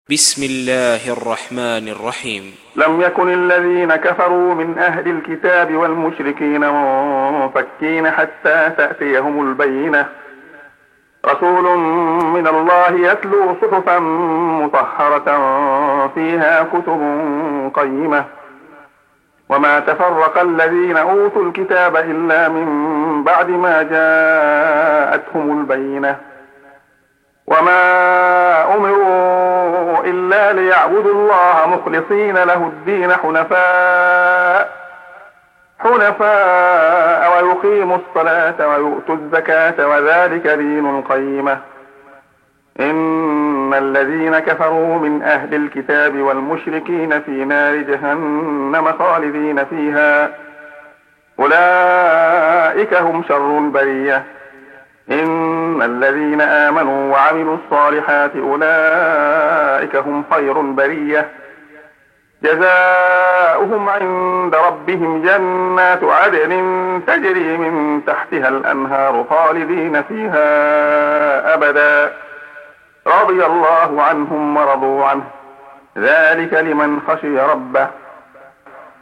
بسم الله الرحمن الرحيم. لم يكن الذين كفروا من أهل الكتاب والمشركين منفكين حتى تأتيهم البينة، رسول من الله يتلو صحفا مطهرة فيها كتب قيمة. وما تفرق الذين أوتوا الكتاب إلا من بعد ما جاءتهم البينة، وما أمروا إلا ليعبدوا الله مخلصين له الدين حنفاء ويقيموا الصلاة ويؤتوا الزكاة وذلك دين القيمة. إن الذين كفروا من أهل الكتاب والمشركين في نار جهنم خالدين فيها، أولئك هم شر البرية. إن الذين آمنوا وعملوا الصالحات أولئك هم خير البرية، جزاؤهم عند ربهم جنات عدن تجري من تحتها الأنهار خالدين فيها أبدا، رضي الله عنهم ورضوا عنه، ذلك لمن خشي ربه.